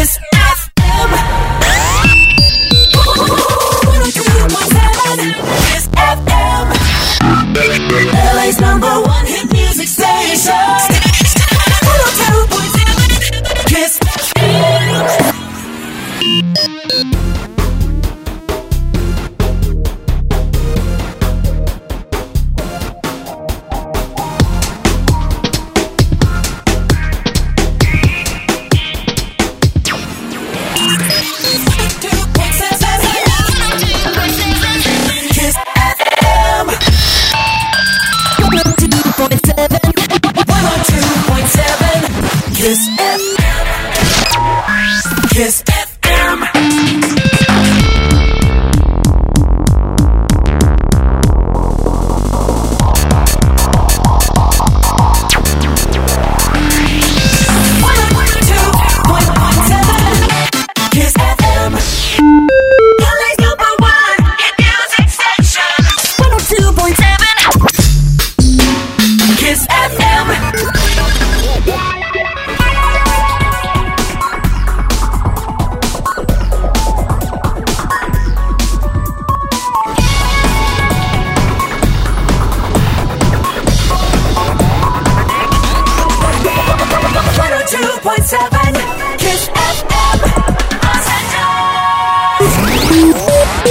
Kiss FM. 102.7 Kiss FM. LA's #1 hit music station. 102.7 Kiss FM. Kiss FM. Kiss FM. Kiss FM. LA's #1 hit music station. 102.7 Kiss FM. Kiss FM. Los Angeles.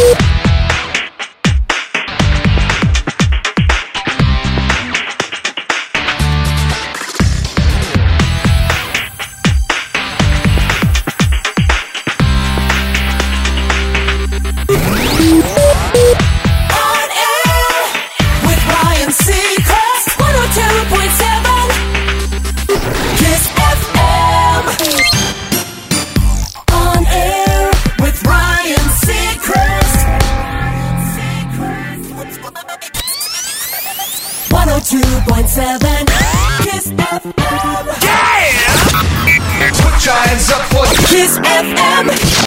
102.7 Kiss FM. Yeah! Put your hands up for Kiss FM.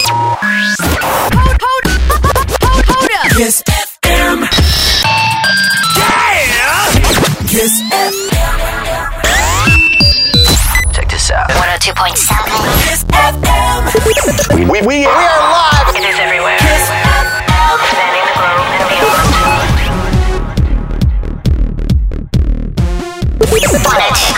Hold up. Kiss FM. Yeah! Kiss FM. Check this out. 102.7 Kiss FM. We are live. It is everywhere. Kiss FM. Spanning the globe and beyond. 102.7